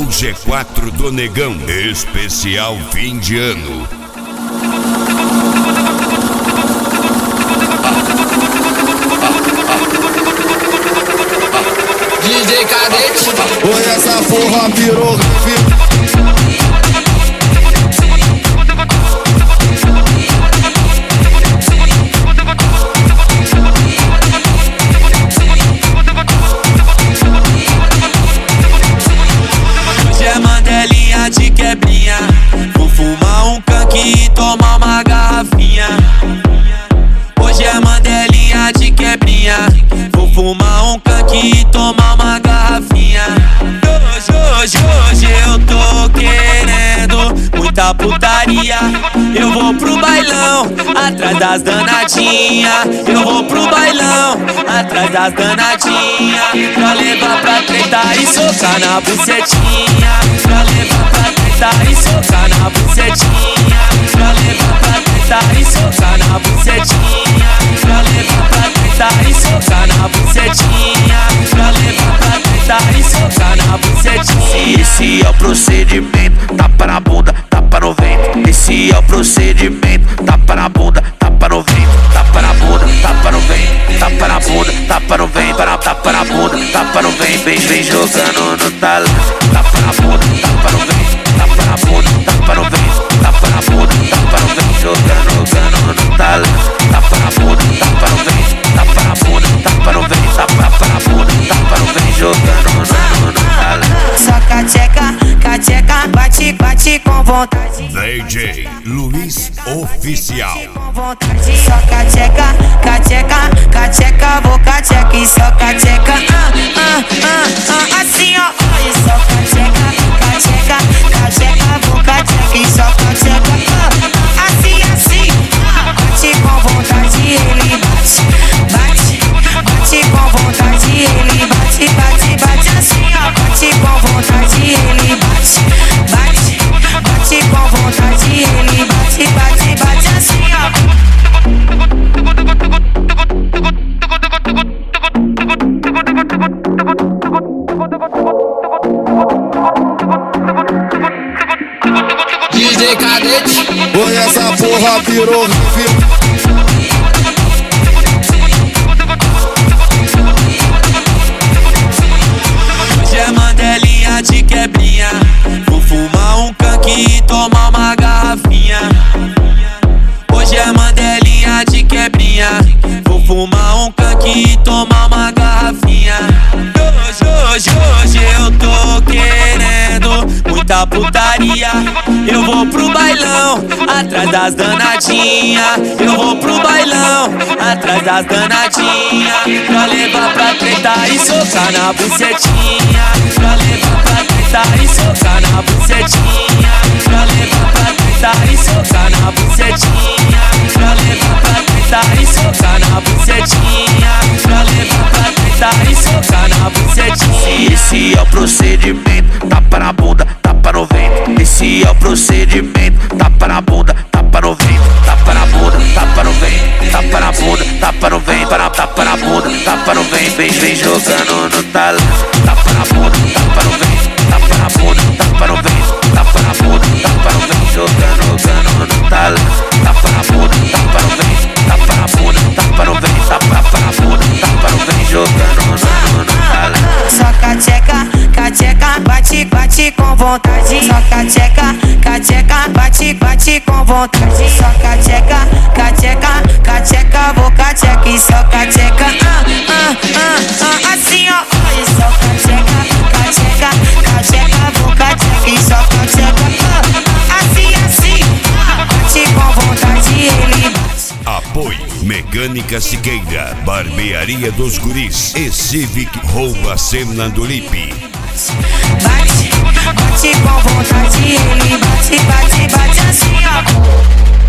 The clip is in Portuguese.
no G4 do Negão, especial fim de ano. DJ Cadete, oi, essa porra virou hoje é mandelinha de quebrinha. Vou fumar um canque e tomar uma garrafinha. Hoje é mandelinha de quebrinha. Vou fumar um canque e tomar uma garrafinha. Hoje eu tô querendo muita putaria. Eu vou pro bailão, atrás das danadinhas. Eu vou pro bailão, atrás das danadinhas. Pra levar pra tretar e socar na bucetinha. Pra levar pra tretar e socar na bucetinha. Pra levar pra tretar e socar na bucetinha. Pra levar pra tretar e socar na bucetinha. Pra levar pra tretar e socar na bucetinha. Esse é o procedimento, tapa na bunda, tapa no vento. Esse é o procedimento, tapa na bunda, tapa no vento. Tapa na bunda, tapa no vento. Tapa na bunda, tapa no vento. Tapa na bunda, tapa no vento. Vem jogando no talão. Tapa na bunda, tapa no vento. Tapa na bunda, tapa no vento. Tapa na bunda, tapa no vento. Jogando no talão. Tapa na bunda, tapa no vento. Tapa na bunda, tapa no vento. Tapa na bunda, tapa no vento. Jogando no talão. Só cateca, bate com vontade. DJ Luiz Oficial. Com vontade. Só cateca, vou cateca e só cateca. Assim ó, olha só cateca, vou cateca e só cateca. Assim, bate com vontade, ele bate com vontade, ele bate assim ó, bate com vontade, ele bate com vontade, ele bate assim ó. DJ Cadete, oi, essa porra virou hoje é mandelinha de quebrinha. Vou fumar um canque e tomar uma garrafinha. Hoje é mandelinha de quebrinha. Vou fumar um canque e tomar uma garrafinha. Hoje eu tô querendo muita putaria. Eu vou pro bailão, atrás das danadinhas. Eu vou pro bailão, atrás das danadinhas. Pra levar pra tretar e socar na bucetinha. Pra levar pra tretar e socar na bucetinha. Pra levar pra tretar e socar na bucetinha. Pra levar pra tretar e socar na bucetinha. Pra levar pra tretar e socar na bucetinha. Esse é o procedimento, tapa na bunda, tapa no vento. Esse é o procedimento, tapa na bunda, tapa no vento. Tapa na bunda, tapa no vento. Tapa na bunda, tapa no vento. Tapa na bunda, tapa no vento. Vem jogando no talão. Tapa na bunda, tapa no vento. Tapa na bunda, tapa no vento. Tapa na bunda, tapa no vento. Jogando no talão. Tapa na bunda, tapa no vento. Tapa na bunda, tapa no vento. Tapa na bunda, tapa no vento. Jogando no talão. Só cateca, bate com vontade. Só cateca, bate com vontade. Só cateca, vou cateca e só cateca. Assim ó, olha só cateca, vou cateca e só cateca. Assim, bate com vontade, ele bate. Apoio Mecânica Siqueira, Barbearia dos Guris e Civic Rouba Cena do Lipe. Bate com vontade, ele bate assim ó.